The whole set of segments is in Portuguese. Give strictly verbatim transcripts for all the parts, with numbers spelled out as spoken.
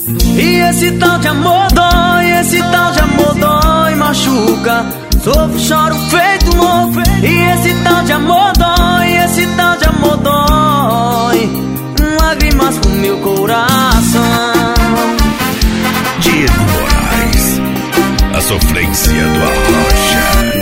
E esse tal de amor dói, esse tal de amor dói, machuca. Sofro, choro, feito louco. E esse tal de amor dói, esse tal de amor dói, lágrimas no meu coração. Diego Moraes, a sofrência do Arrocha.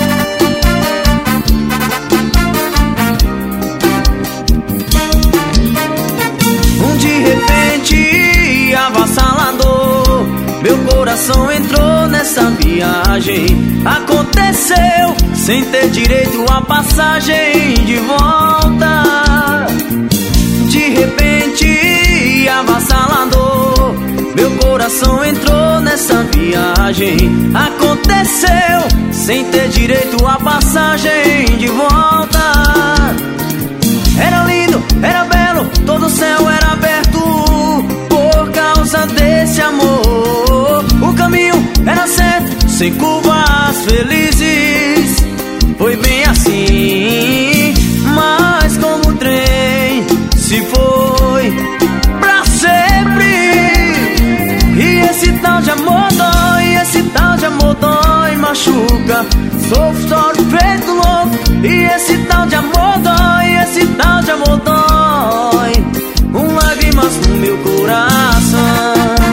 De repente, avassalador, meu coração entrou nessa viagem. Aconteceu sem ter direito à passagem de volta. De repente, avassalador, meu coração entrou nessa viagem. Aconteceu sem ter direito à passagem de volta. Era lindo, era belo, todo o céu era aberto por causa desse amor. O caminho era certo, sem curvas felizes. Foi bem assim, mas como o trem se foi pra sempre. E esse tal de amor dói, esse tal de amor dói, machuca. Sofro, choro, feito louco. E esse tal de amor dói, esse tal de amor dói, com lágrimas no meu coração.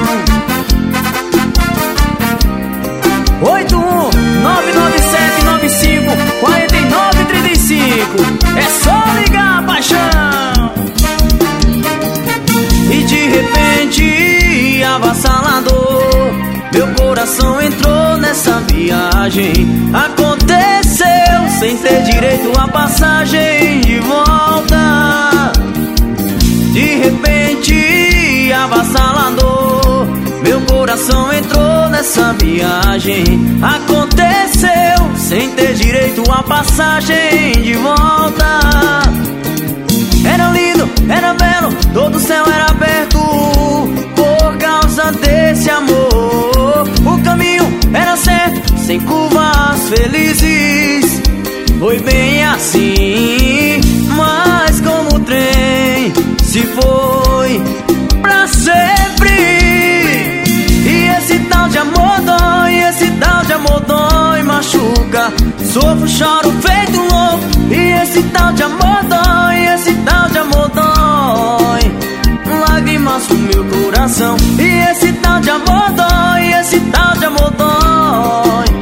Oito um nove nove sete nove cinco quatro nove três cinco. É só ligar, paixão. E de repente, avassalador, meu coração entrou nessa viagem. Aconteceu sem ter direito à passagem de volta. De repente, avassalador, meu coração entrou nessa viagem. Aconteceu sem ter direito à passagem de volta. Era lindo, era belo, todo o céu era aberto por causa desse amor. O caminho era certo, sem curvas felizes. Foi bem assim, mas como o trem se foi pra sempre. E esse tal de amor dói, esse tal de amor dói, machuca. Sofro, choro, feito louco. E esse tal de amor dói, esse tal de amor dói, lágrimas no meu coração. E esse tal de amor dói, esse tal de amor dói,